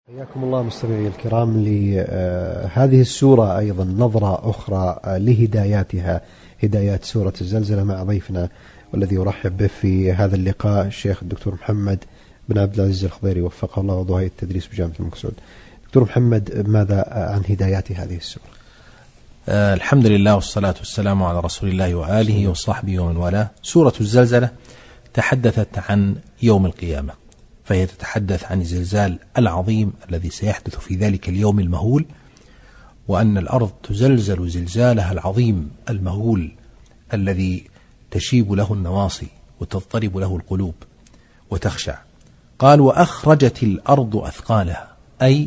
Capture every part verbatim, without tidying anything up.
حياكم الله مستمعي الكرام لهذه السورة، أيضا نظرة أخرى لهداياتها، هدايات سورة الزلزلة، مع ضيفنا والذي أرحب به في هذا اللقاء الشيخ الدكتور محمد بن عبد العزيز الخضيري وفقه الله، عضو هيئة التدريس بجامعة الملك سعود. دكتور محمد، ماذا عن هدايات هذه السورة؟ آه الحمد لله والصلاة والسلام على رسول الله وآله وصحبه ومن والاه. سورة الزلزلة تحدثت عن يوم القيامة، فهي تتحدث عن الزلزال العظيم الذي سيحدث في ذلك اليوم المهول، وأن الأرض تزلزل زلزالها العظيم المهول الذي تشيب له النواصي وتضطرب له القلوب وتخشع. قال: وأخرجت الأرض أثقالها، أي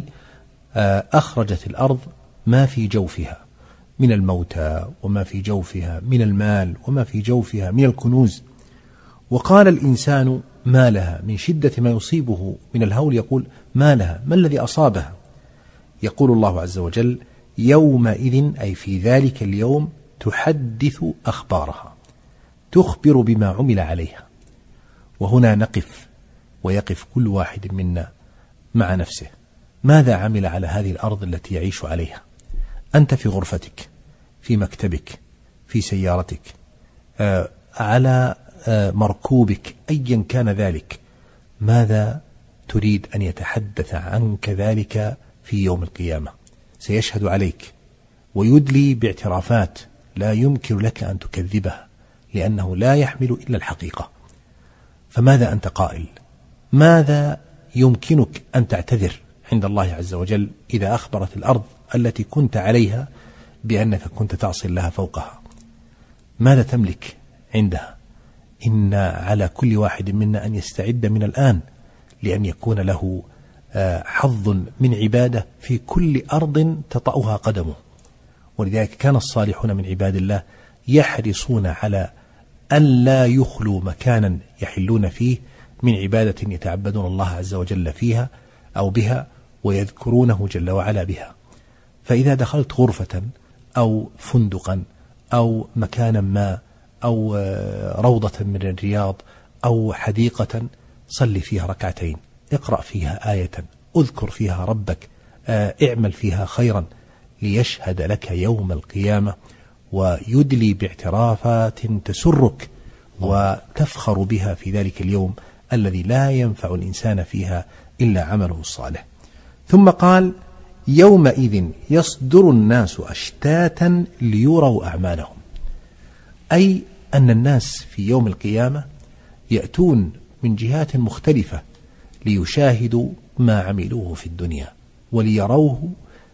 أخرجت الأرض ما في جوفها من الموتى، وما في جوفها من المال، وما في جوفها من الكنوز. وقال الإنسان ما لها، من شدة ما يصيبه من الهول يقول ما لها، ما الذي أصابها؟ يقول الله عز وجل: يومئذ، أي في ذلك اليوم، تحدث أخبارها، تخبر بما عمل عليها. وهنا نقف ويقف كل واحد منا مع نفسه، ماذا عمل على هذه الأرض التي يعيش عليها؟ أنت في غرفتك، في مكتبك، في سيارتك، آه على آه مركوبك، أيا كان ذلك، ماذا تريد أن يتحدث عنك ذلك في يوم القيامة؟ سيشهد عليك ويدلي باعترافات لا يمكن لك أن تكذبها، لأنه لا يحمل إلا الحقيقة. فماذا أنت قائل؟ ماذا يمكنك أن تعتذر عند الله عز وجل إذا أخبرت الأرض التي كنت عليها بأنك كنت تعصي الله فوقها؟ ماذا تملك عندها؟ إن على كل واحد منا أن يستعد من الآن لأن يكون له حظ من عبادة في كل أرض تطأها قدمه. ولذلك كان الصالحون من عباد الله يحرصون على أن لا يخلوا مكانا يحلون فيه من عبادة يتعبدون الله عز وجل فيها أو بها ويذكرونه جل وعلا بها. فإذا دخلت غرفة أو فندقا أو مكانا ما أو روضة من الرياض أو حديقة، صلي فيها ركعتين، اقرأ فيها آية، اذكر فيها ربك، اعمل فيها خيرا، ليشهد لك يوم القيامة ويدلي باعترافات تسرك وتفخر بها في ذلك اليوم الذي لا ينفع الإنسان فيها إلا عمله الصالح. ثم قال: يومئذ يصدر الناس أشتاتا ليروا أعمالهم، أي أن الناس في يوم القيامة يأتون من جهات مختلفة ليشاهدوا ما عملوه في الدنيا وليروه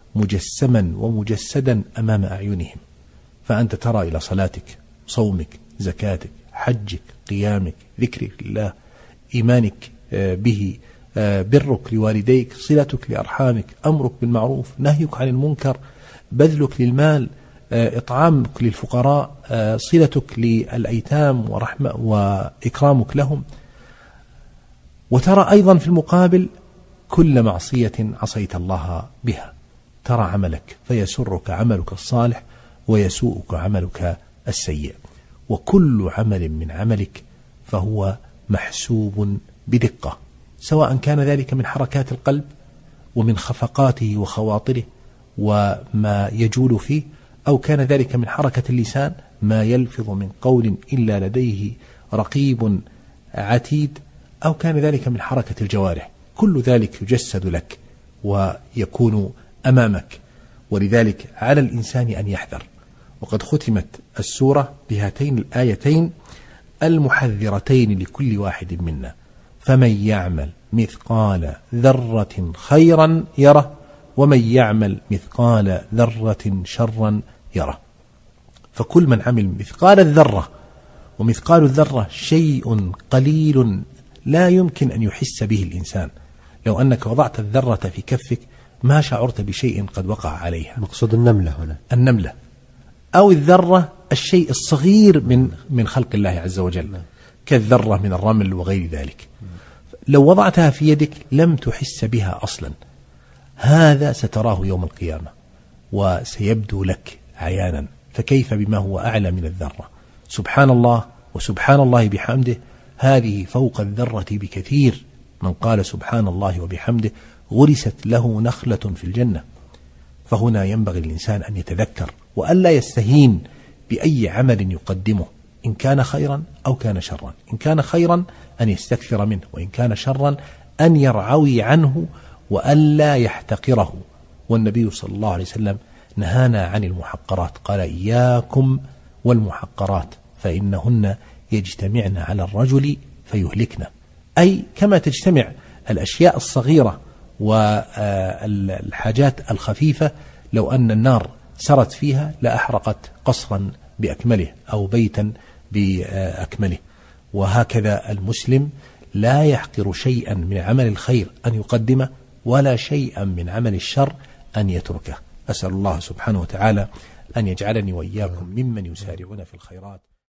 مجسما ومجسدا أمام أعينهم. فأنت ترى إلى صلاتك، صومك، زكاتك، حجك، قيامك، ذكرك لله، إيمانك به، برك لوالديك، صلتك لأرحامك، أمرك بالمعروف، نهيك عن المنكر، بذلك للمال، إطعامك للفقراء، صلتك للأيتام ورحمة وإكرامك لهم. وترى أيضا في المقابل كل معصية عصيت الله بها، ترى عملك فيسرك عملك الصالح ويسوءك عملك السيء، وكل عمل من عملك فهو محسوب بدقة، سواء كان ذلك من حركات القلب ومن خفقاته وخواطره وما يجول فيه، أو كان ذلك من حركة اللسان، ما يلفظ من قول إلا لديه رقيب عتيد، أو كان ذلك من حركة الجوارح. كل ذلك يجسد لك ويكون أمامك. ولذلك على الإنسان أن يحذر. وقد ختمت السورة بهاتين الآيتين المحذرتين لكل واحد منا: فمن يعمل مثقال ذرة خيرا يره، ومن يعمل مثقال ذرة شرا يره. فكل من عمل مثقال الذرة، ومثقال الذرة شيء قليل لا يمكن أن يحس به الإنسان. لو أنك وضعت الذرة في كفك ما شعرت بشيء قد وقع عليها. مقصود النملة هنا، النملة أو الذرة، الشيء الصغير من من خلق الله عز وجل، كالذرة من الرمل وغير ذلك. لو وضعتها في يدك لم تحس بها أصلا. هذا ستراه يوم القيامة وسيبدو لك عيانا، فكيف بما هو أعلى من الذرة؟ سبحان الله وسبحان الله بحمده، هذه فوق الذرة بكثير. من قال سبحان الله وبحمده غرست له نخلة في الجنة. فهنا ينبغي الإنسان أن يتذكر وألا يستهين بأي عمل يقدمه، إن كان خيرا أو كان شرا. إن كان خيرا أن يستكثر منه، وإن كان شرا أن يرعوي عنه وألا يحتقره. والنبي صلى الله عليه وسلم نهانا عن المحقرات، قال إياكم والمحقرات فإنهن يجتمعن على الرجل فيهلكن، أي كما تجتمع الأشياء الصغيرة والحاجات الخفيفة، لو أن النار سرت فيها لأحرقت قصرا بأكمله أو بيتا بأكمله. وهكذا المسلم لا يحقر شيئا من عمل الخير أن يقدمه، ولا شيئا من عمل الشر أن يتركه. أسأل الله سبحانه وتعالى أن يجعلني وإياكم ممن يسارعون في الخيرات.